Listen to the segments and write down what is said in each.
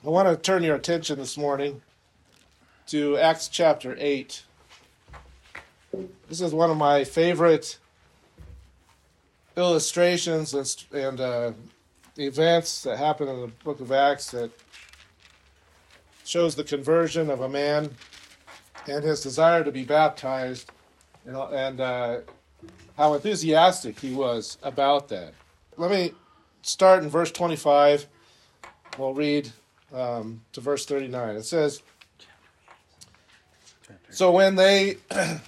I want to turn your attention this morning to Acts chapter 8. This is one of my favorite illustrations and events that happen in the book of Acts that shows the conversion of a man and his desire to be baptized, and how enthusiastic he was about that. Let me start in verse 25. We'll read to verse 39. It says, So when they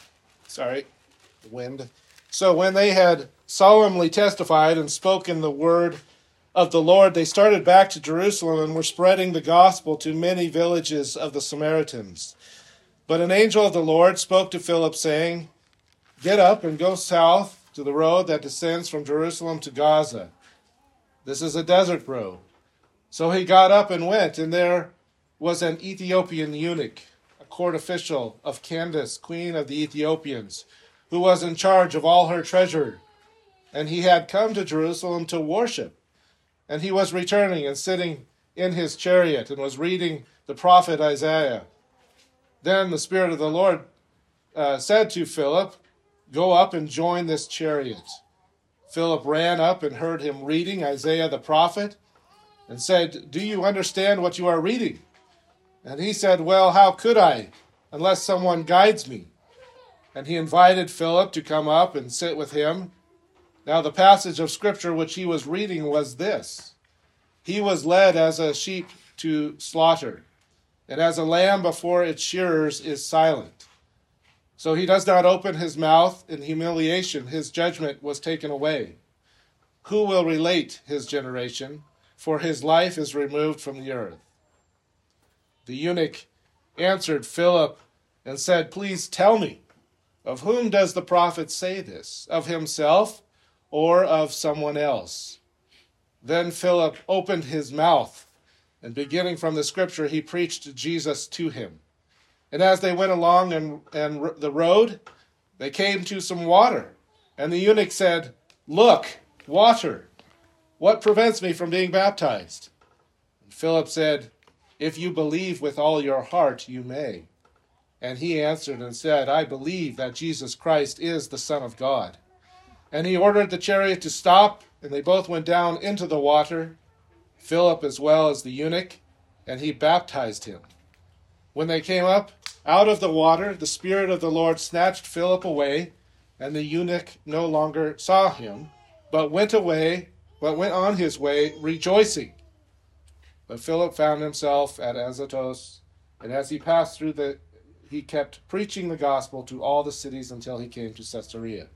had solemnly testified and spoken the word of the Lord, they started back to Jerusalem and were spreading the gospel to many villages of the Samaritans. But an angel of the Lord spoke to Philip, saying, Get up and go south to the road that descends from Jerusalem to Gaza. This is a desert road. So he got up and went, and there was an Ethiopian eunuch, a court official of Candace, queen of the Ethiopians, who was in charge of all her treasure. And he had come to Jerusalem to worship. And he was returning and sitting in his chariot and was reading the prophet Isaiah. Then the Spirit of the Lord said to Philip, Go up and join this chariot. Philip ran up and heard him reading Isaiah the prophet and said, Do you understand what you are reading? And he said, Well, how could I, unless someone guides me? And he invited Philip to come up and sit with him. Now the passage of Scripture which he was reading was this: He was led as a sheep to slaughter, and as a lamb before its shearers is silent. So he does not open his mouth. In humiliation his judgment was taken away. Who will relate his generation? For his life is removed from the earth. The eunuch answered Philip and said, Please tell me, of whom does the prophet say this? Of himself or of someone else? Then Philip opened his mouth, and beginning from the Scripture, he preached Jesus to him. And as they went along and the road, they came to some water. And the eunuch said, Look, water. What prevents me from being baptized? And Philip said, If you believe with all your heart, you may. And he answered and said, I believe that Jesus Christ is the Son of God. And he ordered the chariot to stop, and they both went down into the water, Philip as well as the eunuch, and he baptized him. When they came up out of the water, the Spirit of the Lord snatched Philip away, and the eunuch no longer saw him, but went on his way rejoicing. But Philip found himself at Azotus, and as he passed through he kept preaching the gospel to all the cities until he came to Caesarea.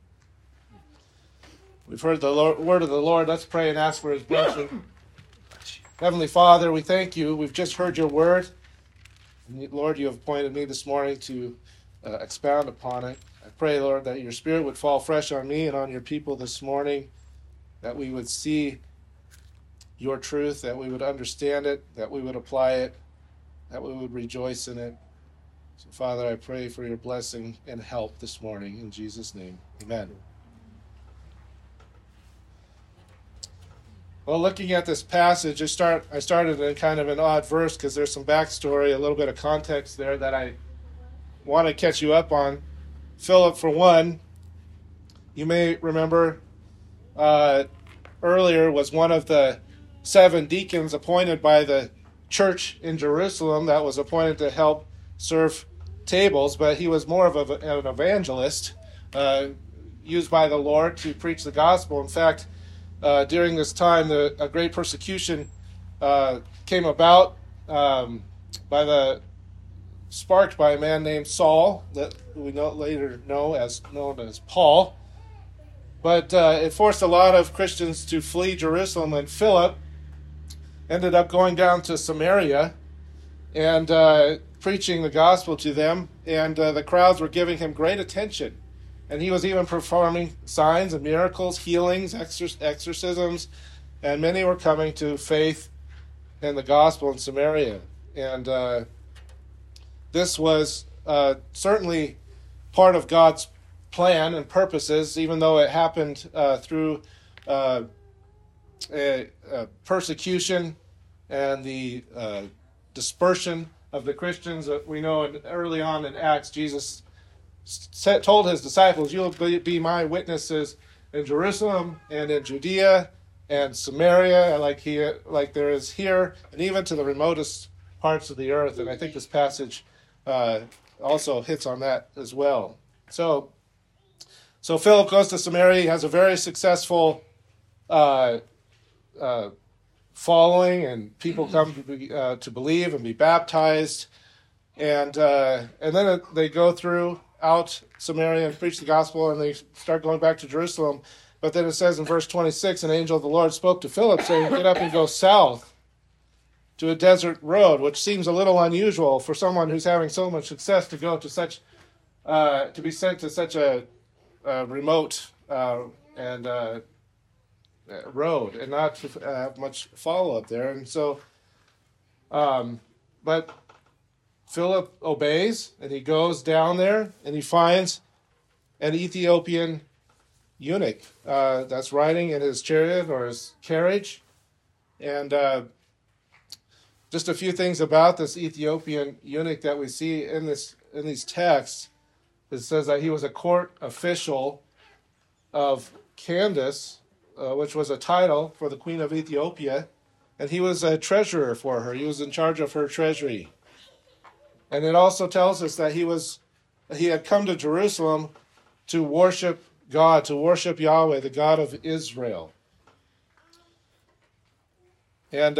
We've heard the word of the Lord. Let's pray and ask for his blessing. Heavenly Father, we thank you. We've just heard your word. And Lord, you have appointed me this morning to expound upon it. I pray, Lord, that your Spirit would fall fresh on me and on your people this morning, that we would see your truth, that we would understand it, that we would apply it, that we would rejoice in it. So, Father, I pray for your blessing and help this morning. In Jesus' name, amen. Well, looking at this passage, I started in kind of an odd verse because there's some backstory, a little bit of context there that I want to catch you up on. Philip, for one, you may remember earlier, was one of the 7 deacons appointed by the church in Jerusalem that was appointed to help serve tables, but he was more of an evangelist used by the Lord to preach the gospel. In fact, during this time, a great persecution came about sparked by a man named Saul, that we later known as Paul. But it forced a lot of Christians to flee Jerusalem, and Philip ended up going down to Samaria and preaching the gospel to them, and the crowds were giving him great attention. And he was even performing signs and miracles, healings, exorcisms, and many were coming to faith in the gospel in Samaria. And this was certainly part of God's plan and purposes, even though it happened through persecution and the dispersion of the Christians. We know early on in Acts, Jesus told his disciples, "You'll be my witnesses in Jerusalem and in Judea and Samaria, like there is here, and even to the remotest parts of the earth." And I think this passage also hits on that as well. So Philip goes to Samaria. He has a very successful following, and people come to believe and be baptized. And then they go throughout Samaria and preach the gospel, and they start going back to Jerusalem. But then it says in verse 26, an angel of the Lord spoke to Philip, saying, "Get up and go south to a desert road," which seems a little unusual for someone who's having so much success to go to to be sent to such a remote and road and not to have much follow-up there. And so, but Philip obeys, and he goes down there, and he finds an Ethiopian eunuch that's riding in his chariot or his carriage. And just a few things about this Ethiopian eunuch that we see in these texts. It says that he was a court official of Candace, which was a title for the Queen of Ethiopia, and he was a treasurer for her. He was in charge of her treasury. And it also tells us that he had come to Jerusalem to worship God, to worship Yahweh, the God of Israel. And,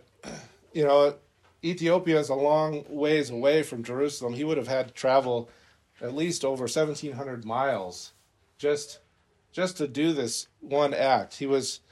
Ethiopia is a long ways away from Jerusalem. He would have had to travel at least over 1,700 miles just to do this one act. He was,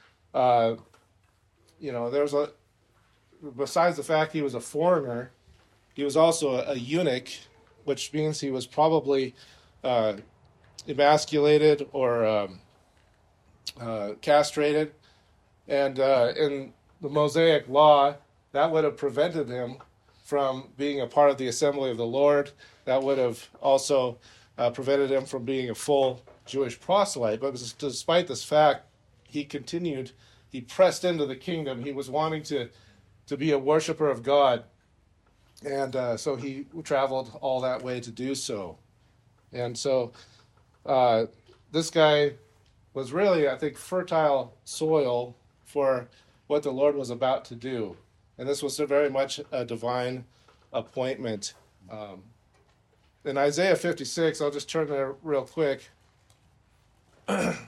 besides the fact he was a foreigner, he was also a eunuch, which means he was probably emasculated or castrated. And in the Mosaic law, that would have prevented him from being a part of the assembly of the Lord. That would have also prevented him from being a full Jewish proselyte. But despite this fact, he pressed into the kingdom. He was wanting to be a worshiper of God. And so he traveled all that way to do so. And so this guy was really, I think, fertile soil for what the Lord was about to do. And this was very much a divine appointment. In Isaiah 56, I'll just turn there real quick. There's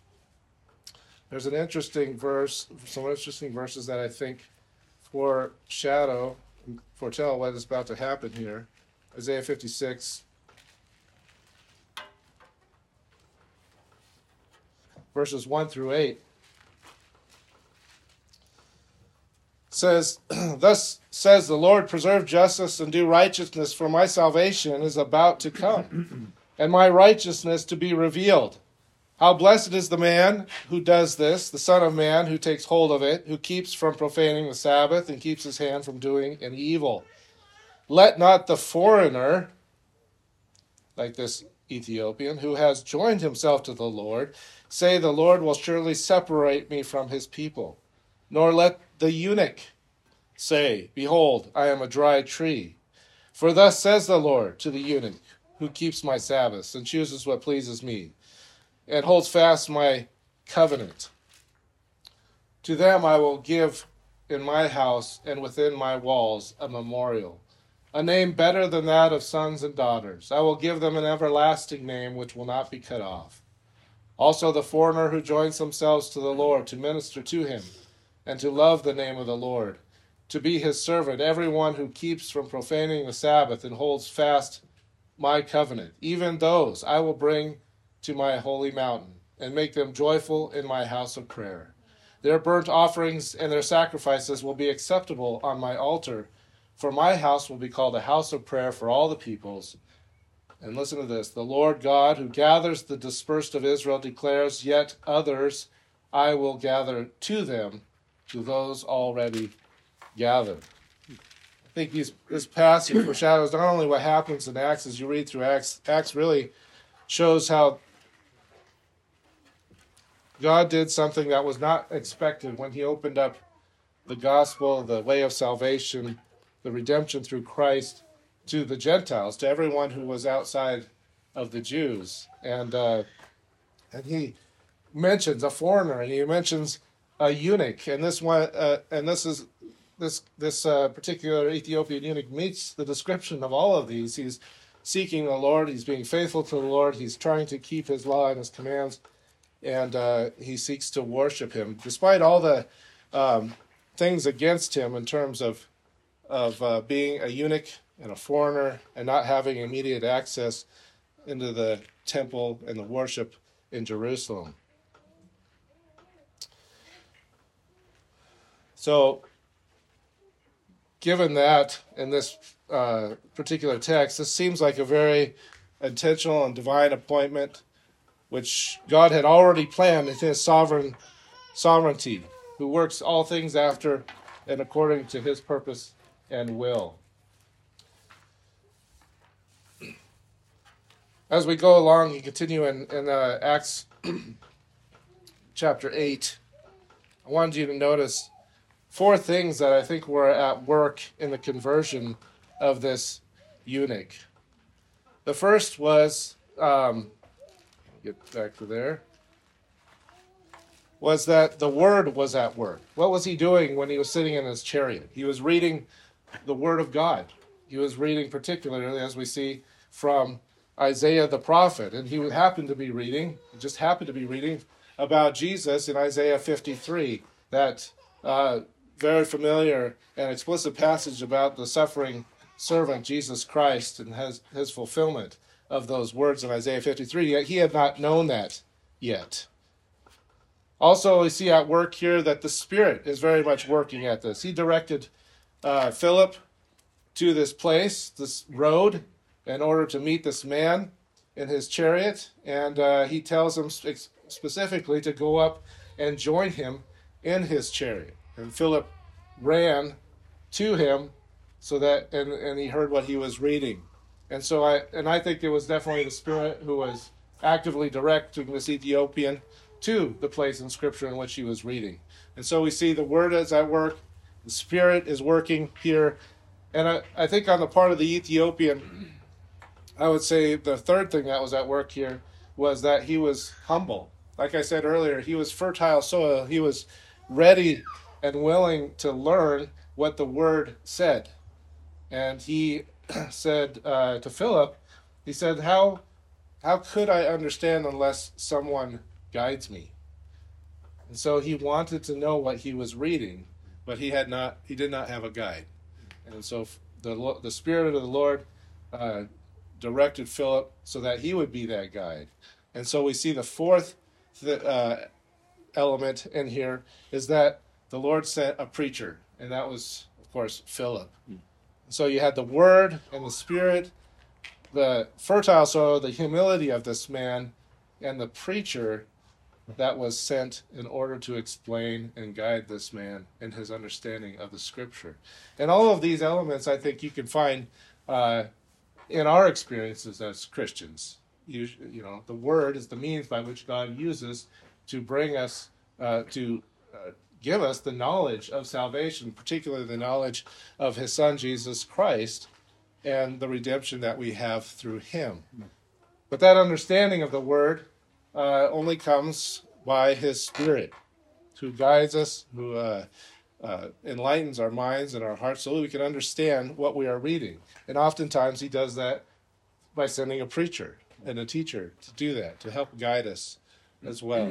an interesting verse, some interesting verses that I think foretell what is about to happen here. Isaiah 56, verses 1 through 8. Says, "Thus says the Lord, preserve justice and do righteousness, for my salvation is about to come, and my righteousness to be revealed. How blessed is the man who does this, the Son of Man who takes hold of it, who keeps from profaning the Sabbath and keeps his hand from doing an evil. Let not the foreigner," like this Ethiopian, "who has joined himself to the Lord, say, the Lord will surely separate me from his people. Nor let the eunuch say, behold, I am a dry tree. For thus says the Lord to the eunuch, who keeps my Sabbaths and chooses what pleases me, and holds fast my covenant. To them I will give in my house and within my walls a memorial, a name better than that of sons and daughters. I will give them an everlasting name which will not be cut off. Also the foreigner who joins themselves to the Lord to minister to him, and to love the name of the Lord, to be his servant, everyone who keeps from profaning the Sabbath and holds fast my covenant, even those I will bring to my holy mountain, and make them joyful in my house of prayer. Their burnt offerings and their sacrifices will be acceptable on my altar, for my house will be called a house of prayer for all the peoples. And listen to this, the Lord God, who gathers the dispersed of Israel, declares, yet others I will gather to them, to those already gathered. I think this passage foreshadows not only what happens in Acts as you read through Acts. Acts really shows how God did something that was not expected when he opened up the gospel, the way of salvation, the redemption through Christ to the Gentiles, to everyone who was outside of the Jews. And he mentions a foreigner, and he mentions a eunuch, and this particular Ethiopian eunuch meets the description of all of these. He's seeking the Lord, he's being faithful to the Lord, he's trying to keep his law and his commands, and he seeks to worship him, despite all the things against him in terms of being a eunuch and a foreigner and not having immediate access into the temple and the worship in Jerusalem. So, given that in this particular text, this seems like a very intentional and divine appointment which God had already planned in his sovereignty, who works all things after and according to his purpose and will. As we go along and continue in Acts chapter 8, I wanted you to notice 4 things that I think were at work in the conversion of this eunuch. The first was, get back to there, was that the Word was at work. What was he doing when he was sitting in his chariot? He was reading the Word of God. He was reading particularly, as we see, from Isaiah the prophet. And he happened to be reading about Jesus in Isaiah 53, that very familiar and explicit passage about the suffering servant Jesus Christ and his fulfillment of those words in Isaiah 53. Yet he had not known that yet. Also, we see at work here that the Spirit is very much working at this. He directed Philip to this place, this road, in order to meet this man in his chariot, and he tells him specifically to go up and join him in his chariot. And Philip ran to him so that, and he heard what he was reading. And so I think it was definitely the Spirit who was actively directing this Ethiopian to the place in Scripture in which he was reading. And so we see the Word is at work, the Spirit is working here, and I think on the part of the Ethiopian, I would say the third thing that was at work here was that he was humble. Like I said earlier, he was fertile soil. He was ready and willing to learn what the Word said. And he said to Philip, he said, how could I understand unless someone guides me? And so he wanted to know what he was reading, but he did not have a guide. And so the Spirit of the Lord directed Philip so that he would be that guide. And so we see the fourth element in here is that the Lord sent a preacher, and that was, of course, Philip. So you had the Word and the Spirit, the fertile soil, the humility of this man, and the preacher that was sent in order to explain and guide this man in his understanding of the Scripture. And all of these elements, I think, you can find in our experiences as Christians. You know, the Word is the means by which God uses to bring us, to give us the knowledge of salvation, particularly the knowledge of His Son, Jesus Christ, and the redemption that we have through Him. But that understanding of the Word only comes by His Spirit, who guides us, who enlightens our minds and our hearts so that we can understand what we are reading. And oftentimes He does that by sending a preacher and a teacher to do that, to help guide us as well.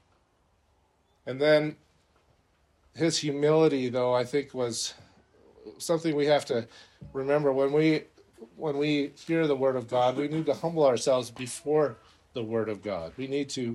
And then His humility, though, I think was something we have to remember. When we hear the Word of God, we need to humble ourselves before the Word of God. We need to,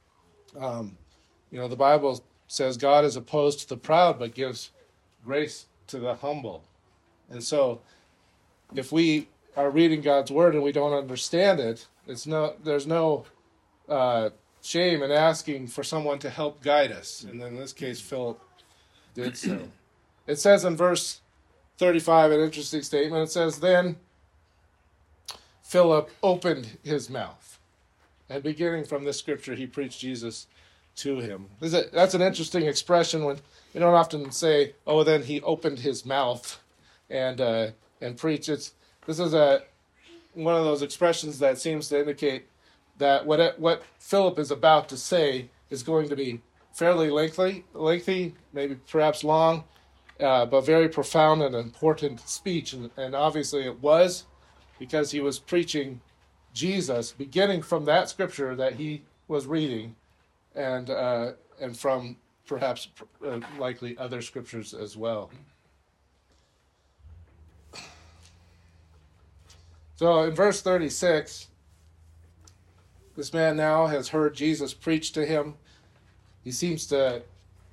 the Bible says God is opposed to the proud, but gives grace to the humble. And so, if we are reading God's Word and we don't understand it, there's no shame in asking for someone to help guide us. And in this case, Philip did so. It says in verse 35, an interesting statement. It says, "Then Philip opened his mouth." And beginning from this scripture, he preached Jesus to him. That's an interesting expression when we don't often say, "Oh, then he opened his mouth." and preach. This is one of those expressions that seems to indicate that what Philip is about to say is going to be fairly lengthy, maybe perhaps long, but very profound and important speech. And obviously it was, because he was preaching Jesus, beginning from that scripture that he was reading, and from perhaps likely other scriptures as well. So in verse 36, this man now has heard Jesus preach to him. He seems to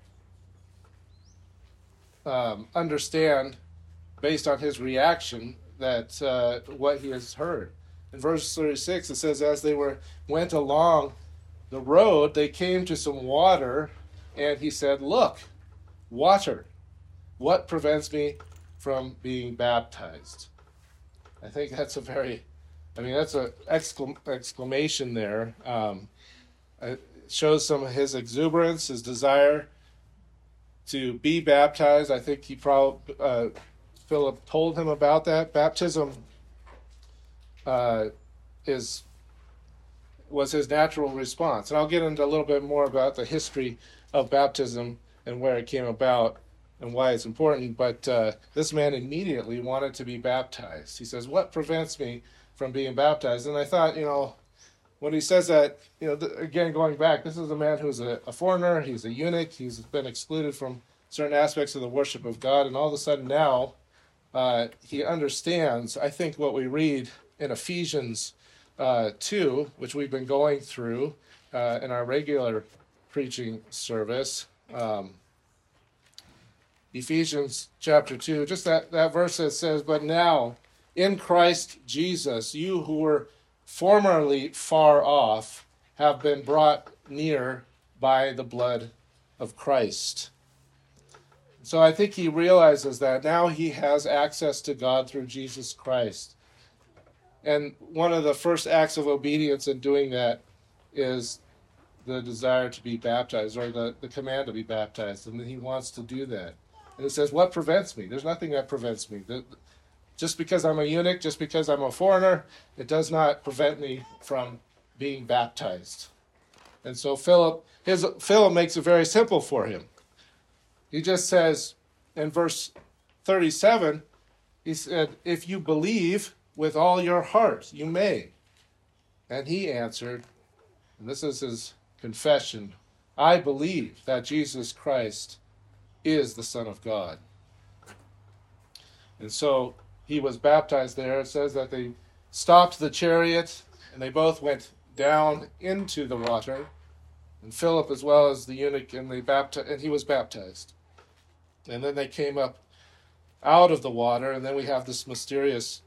understand, based on his reaction, that what he has heard. In verse 36, it says, as they went along the road, they came to some water, and he said, look, water, what prevents me from being baptized? I think that's that's an exclamation there. It shows some of his exuberance, his desire to be baptized. I think Philip told him about that. Baptism was his natural response. And I'll get into a little bit more about the history of baptism and where it came about and why it's important. But this man immediately wanted to be baptized. He says, what prevents me from being baptized? And I thought, when he says that, again, going back, this is a man who's a foreigner. He's a eunuch. He's been excluded from certain aspects of the worship of God. And all of a sudden now he understands, I think, what we read in Ephesians 2, which we've been going through in our regular preaching service. Ephesians chapter 2, just that verse that says, but now in Christ Jesus, you who were formerly far off have been brought near by the blood of Christ. So I think he realizes that now he has access to God through Jesus Christ. And one of the first acts of obedience in doing that is the desire to be baptized, or the command to be baptized. And he wants to do that. And it says, what prevents me? There's nothing that prevents me. Just because I'm a eunuch, just because I'm a foreigner, it does not prevent me from being baptized. And so Philip makes it very simple for him. He just says in verse 37, he said, if you believe with all your heart, you may. And he answered, and this is his confession, I believe that Jesus Christ is the Son of God. And so he was baptized there. It says that they stopped the chariot and they both went down into the water. And Philip as well as the eunuch, and he was baptized. And then they came up out of the water, and then we have this mysterious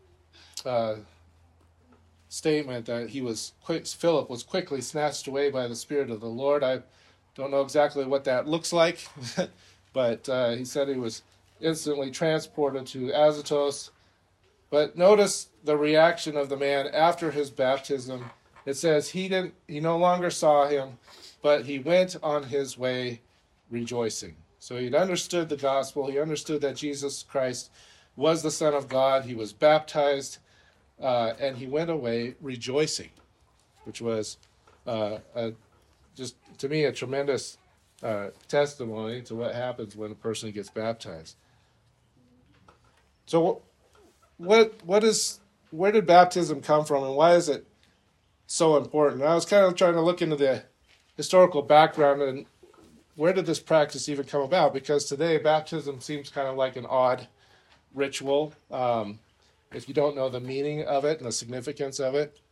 statement that Philip was quickly snatched away by the Spirit of the Lord. I don't know exactly what that looks like, but he said he was instantly transported to Azotus. But notice the reaction of the man after his baptism. It says he no longer saw him, but he went on his way rejoicing. So he'd understood the gospel. He understood that Jesus Christ was the Son of God. He was baptized, and he went away rejoicing, which was just, to me, a tremendous testimony to what happens when a person gets baptized. So where did baptism come from, and why is it so important? I was kind of trying to look into the historical background and where did this practice even come about? Because today baptism seems kind of like an odd ritual if you don't know the meaning of it and the significance of it.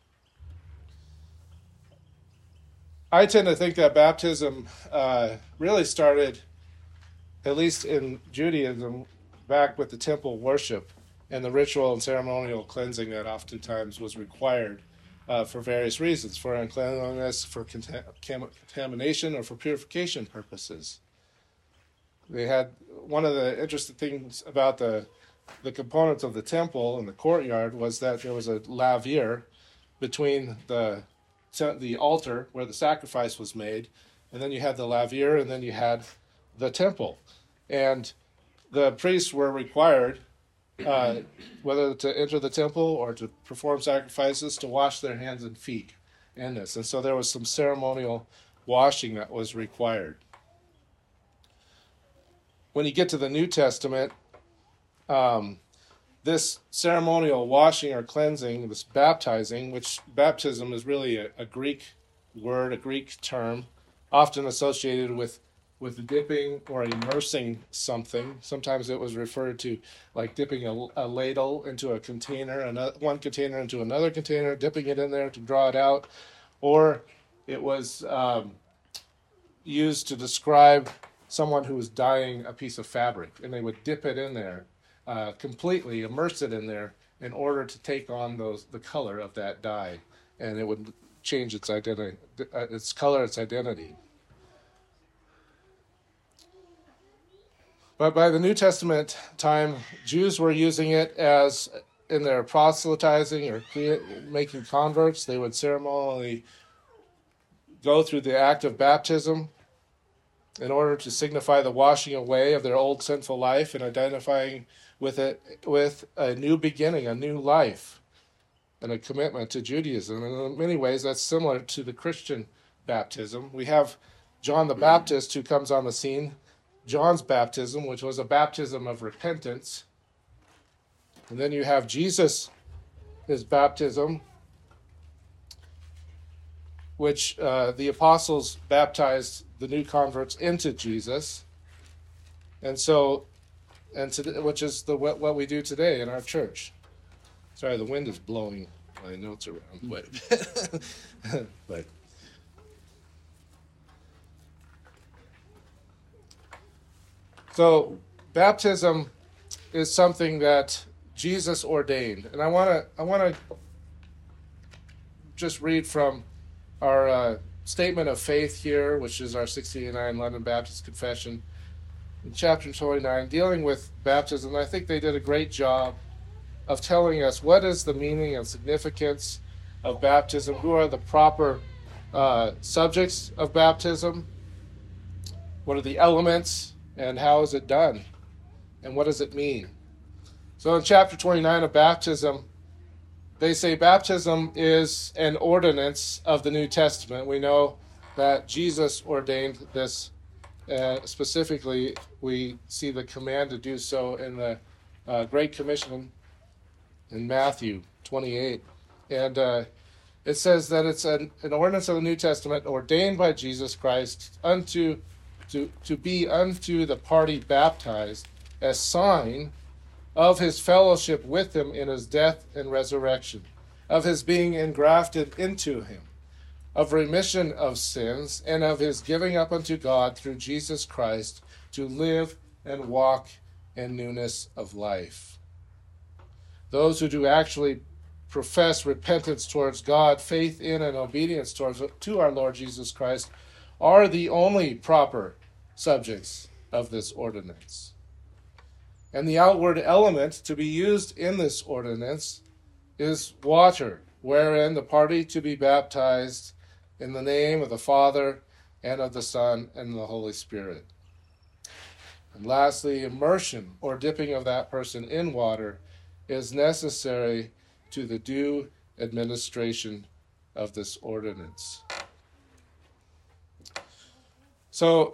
I tend to think that baptism really started, at least in Judaism, back with the temple worship and the ritual and ceremonial cleansing that oftentimes was required for various reasons, for uncleanliness, for contamination, or for purification purposes. They had one of the interesting things about the components of the temple and the courtyard was that there was a laver between the altar where the sacrifice was made, and then you had the laver, and then you had the temple. And the priests were required whether to enter the temple or to perform sacrifices, to wash their hands and feet in this. And so there was some ceremonial washing that was required. When you get to the New Testament, this ceremonial washing or cleansing, this baptizing, which baptism is really a Greek word, a Greek term, often associated with dipping or immersing something. Sometimes it was referred to like dipping a ladle into a container, one container into another container, dipping it in there to draw it out. Or it was used to describe someone who was dyeing a piece of fabric, and they would dip it in there, completely immerse it in there in order to take on the color of that dye, and it would change its identity, its color, its identity. But by the New Testament time, Jews were using it as in their proselytizing or making converts. They would ceremonially go through the act of baptism in order to signify the washing away of their old sinful life and identifying with it with a new beginning, a new life, and a commitment to Judaism. And in many ways, that's similar to the Christian baptism. We have John the Baptist who comes on the scene. John's baptism, which was a baptism of repentance. And then you have Jesus, his baptism, which the apostles baptized the new converts into Jesus. And so, which is what we do today in our church. Sorry, the wind is blowing my notes around quite a bit. But so baptism is something that Jesus ordained, and I want to just read from our statement of faith here, which is our 1689 London Baptist Confession, in chapter 29, dealing with baptism. I think they did a great job of telling us what is the meaning and significance of baptism, who are the proper subjects of baptism, what are the elements, and how is it done? And what does it mean? So in chapter 29 of baptism, they say baptism is an ordinance of the New Testament. We know that Jesus ordained this. Specifically, we see the command to do so in the Great Commission in Matthew 28. And it says that it's an ordinance of the New Testament ordained by Jesus Christ to be unto the party baptized, as sign of his fellowship with him in his death and resurrection, of his being engrafted into him, of remission of sins, and of his giving up unto God through Jesus Christ to live and walk in newness of life. Those who do actually profess repentance towards God, faith in and obedience to our Lord Jesus Christ, are the only proper subjects of this ordinance. And the outward element to be used in this ordinance is water, wherein the party to be baptized in the name of the Father and of the Son and the Holy Spirit. And lastly, immersion or dipping of that person in water is necessary to the due administration of this ordinance. So,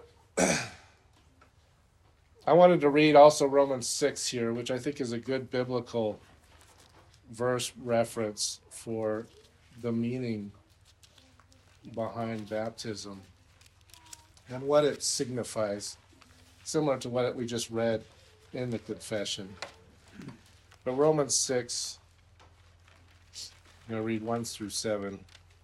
I wanted to read also Romans 6 here, which I think is a good biblical verse reference for the meaning behind baptism and what it signifies, similar to what we just read in the confession. But Romans 6, I'm going to read 1 through 7. It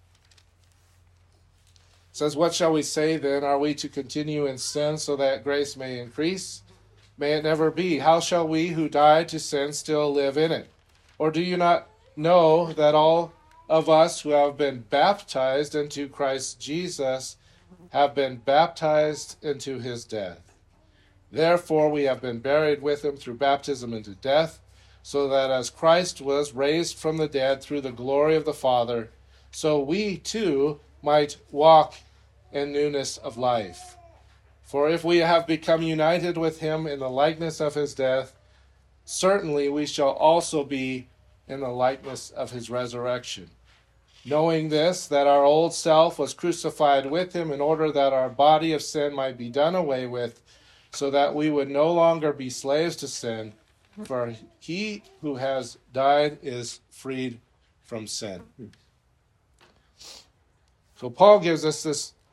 says, "What shall we say then? Are we to continue in sin so that grace may increase? May it never be. How shall we who died to sin still live in it? Or do you not know that all of us who have been baptized into Christ Jesus have been baptized into his death? Therefore we have been buried with him through baptism into death, so that as Christ was raised from the dead through the glory of the Father, so we too might walk in newness of life. For if we have become united with him in the likeness of his death, certainly we shall also be in the likeness of his resurrection. Knowing this, that our old self was crucified with him in order that our body of sin might be done away with, so that we would no longer be slaves to sin, for he who has died is freed from sin. So Paul gives us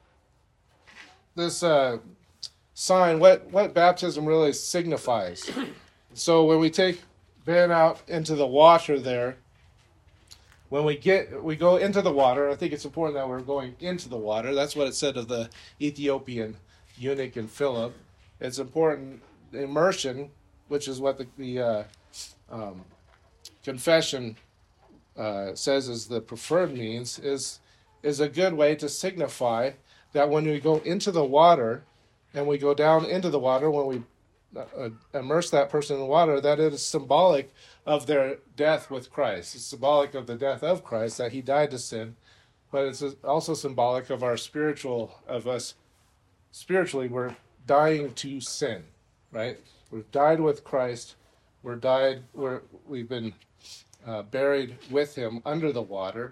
this sign, what baptism really signifies. So when we take Ben out into the water there, when we go into the water, I think it's important that we're going into the water. That's what it said of the Ethiopian eunuch and Philip. It's important. Immersion, which is what the confession says is the preferred means, is a good way to signify that when we go into the water and we go down into the water, when we immerse that person in the water, that it is symbolic of their death with Christ. It's symbolic of the death of Christ, that he died to sin, but it's also symbolic of us spiritually, we're dying to sin, right? We've died with Christ. We've been buried with him under the water,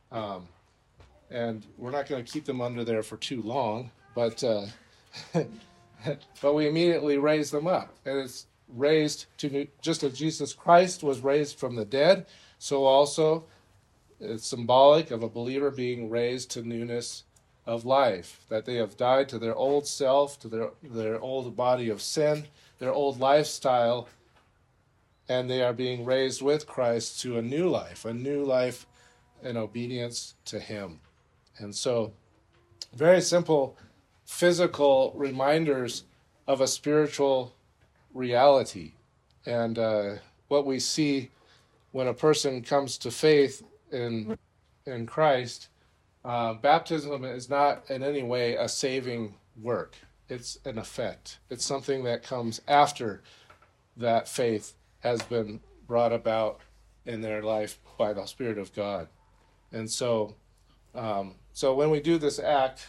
and we're not going to keep them under there for too long, but but we immediately raise them up, and it's raised to, just as Jesus Christ was raised from the dead, so also it's symbolic of a believer being raised to newness of life, that they have died to their old self, to their old body of sin, their old lifestyle, and they are being raised with Christ to a new life in obedience to him. And so, very simple physical reminders of a spiritual reality. And what we see when a person comes to faith in Christ, baptism is not in any way a saving work. It's an effect. It's something that comes after that faith has been brought about in their life by the Spirit of God. And so when we do this act,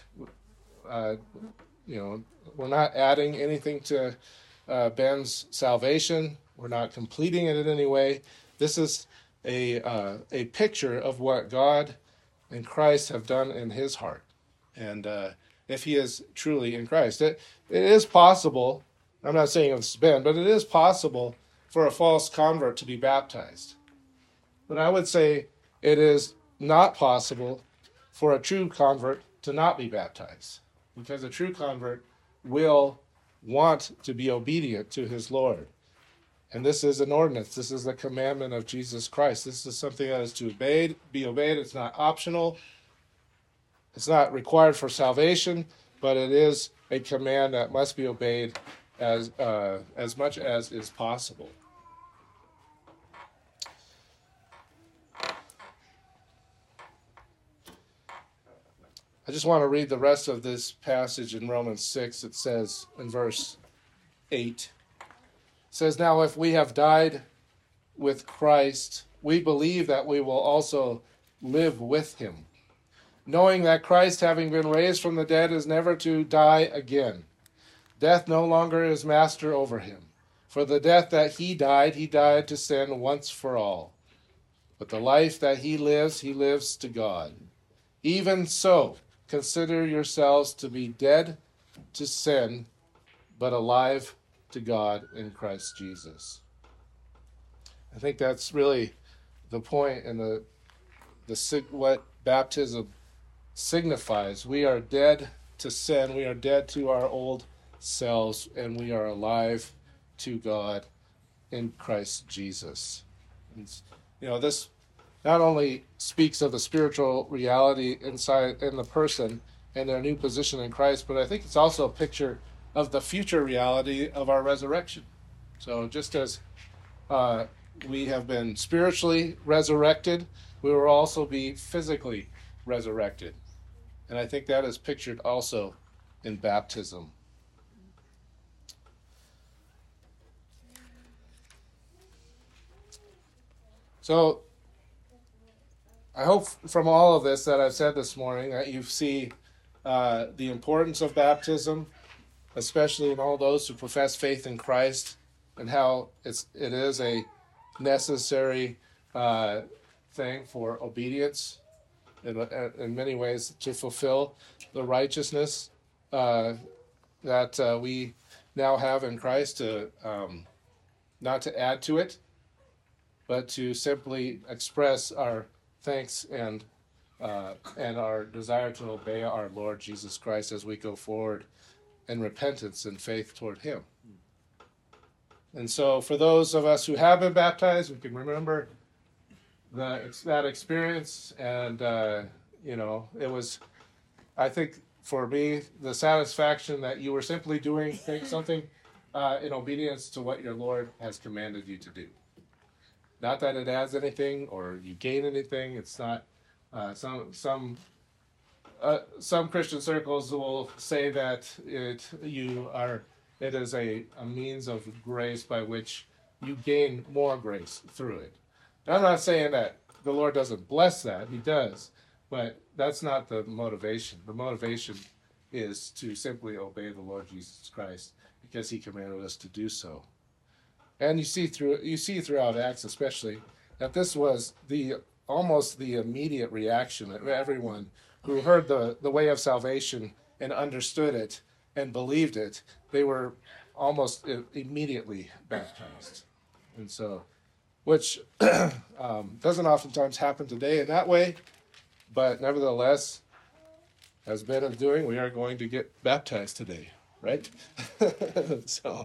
we're not adding anything to Ben's salvation. We're not completing it in any way. This is a picture of what God and Christ have done in his heart. And if he is truly in Christ, it is possible, I'm not saying it's Ben, but it is possible for a false convert to be baptized. But I would say it is not possible for a true convert to not be baptized, because a true convert will want to be obedient to his Lord. And this is an ordinance. This is the commandment of Jesus Christ. This is something that is to be obeyed. It's not optional. It's not required for salvation, but it is a command that must be obeyed as much as is possible. I just want to read the rest of this passage in Romans 6. It says in verse 8, it says, "Now if we have died with Christ, we believe that we will also live with him, knowing that Christ, having been raised from the dead, is never to die again. Death no longer is master over him. For the death that he died to sin once for all. But the life that he lives to God. Even so, consider yourselves to be dead to sin, but alive to God in Christ Jesus." I think that's really the point and what baptism signifies. We are dead to sin, we are dead to our old selves, and we are alive to God in Christ Jesus. And, this not only speaks of the spiritual reality inside in the person and their new position in Christ, but I think it's also a picture of the future reality of our resurrection. So just as we have been spiritually resurrected, we will also be physically resurrected. And I think that is pictured also in baptism. So I hope from all of this that I've said this morning that you see the importance of baptism, especially in all those who profess faith in Christ, and how it is a necessary thing for obedience in many ways to fulfill the righteousness that we now have in Christ, to not to add to it, but to simply express our thanks and our desire to obey our Lord Jesus Christ as we go forward in repentance and faith toward Him. And so for those of us who have been baptized, we can remember that experience. And, it was, I think, for me, the satisfaction that you were simply doing something in obedience to what your Lord has commanded you to do. Not that it adds anything or you gain anything. It's not some Christian circles will say that it is a means of grace by which you gain more grace through it. And I'm not saying that the Lord doesn't bless that. He does. But that's not the motivation. The motivation is to simply obey the Lord Jesus Christ because He commanded us to do so. And you see throughout Acts especially that this was almost the immediate reaction of everyone who heard the way of salvation and understood it and believed it. They were almost immediately baptized. And so, which doesn't oftentimes happen today in that way, but nevertheless, as Ben is doing, we are going to get baptized today, right? So,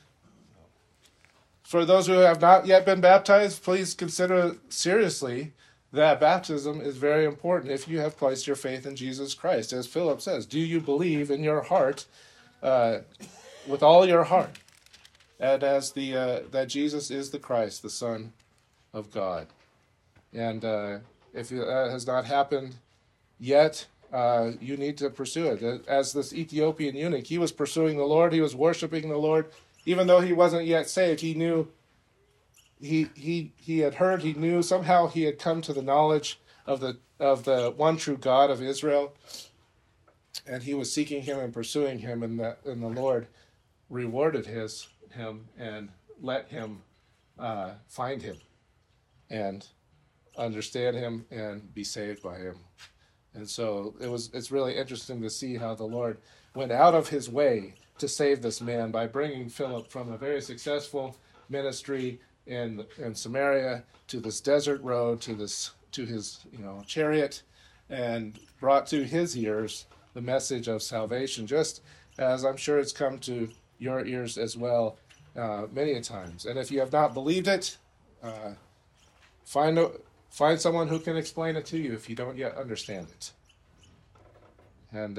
for those who have not yet been baptized, please consider seriously that baptism is very important if you have placed your faith in Jesus Christ. As Philip says, do you believe in your heart, with all your heart, and that Jesus is the Christ, the Son of God? And if that has not happened yet, you need to pursue it. As this Ethiopian eunuch, he was pursuing the Lord, he was worshiping the Lord, even though he wasn't yet saved. He knew, he had heard, he knew, somehow he had come to the knowledge of the one true God of Israel, and he was seeking Him and pursuing Him, and the Lord rewarded him and let him find Him and understand Him and be saved by Him. And so it's really interesting to see how the Lord went out of His way to save this man by bringing Philip from a very successful ministry in Samaria to this desert road, to his chariot, and brought to his ears the message of salvation, just as I'm sure it's come to your ears as well many a times. And if you have not believed it, find someone who can explain it to you if you don't yet understand it. And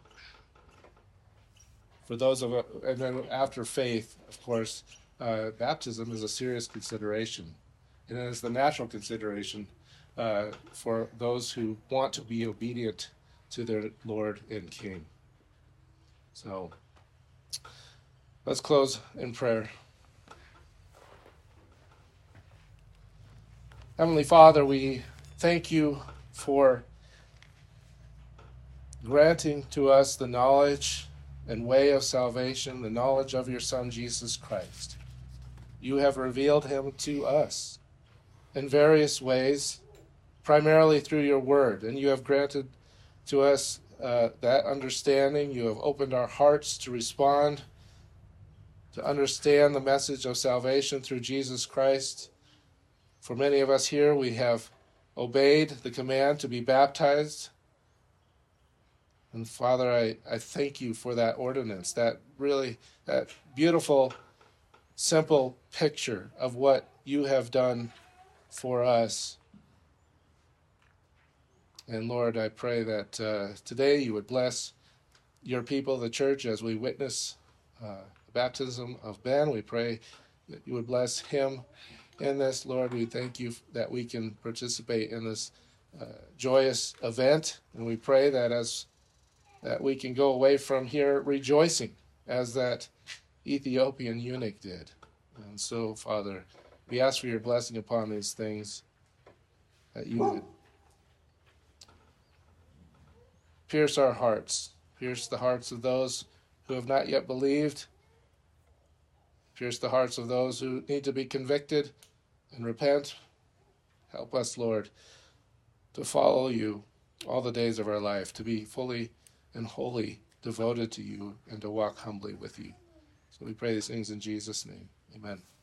for those and then after faith, of course, baptism is a serious consideration, and it is the natural consideration for those who want to be obedient to their Lord and King. So let's close in prayer. Heavenly Father, we thank You for granting to us the knowledge and way of salvation, the knowledge of Your Son, Jesus Christ. You have revealed Him to us in various ways, primarily through Your Word, and You have granted to us that understanding. You have opened our hearts to respond, to understand the message of salvation through Jesus Christ. For many of us here, we have obeyed the command to be baptized. And Father, I thank You for that ordinance, that beautiful, simple picture of what You have done for us. And Lord, I pray that today You would bless Your people, the church, as we witness the baptism of Ben. We pray that You would bless him in this. Lord, we thank You that we can participate in this joyous event. And we pray that that we can go away from here rejoicing as that Ethiopian eunuch did. And so, Father, we ask for Your blessing upon these things, that You would pierce our hearts, pierce the hearts of those who have not yet believed, Pierce the hearts of those who need to be convicted and repent. Help us, Lord, to follow you all the days of our life, to be fully and wholly devoted to you and to walk humbly with you. So we pray these things in Jesus' name. Amen.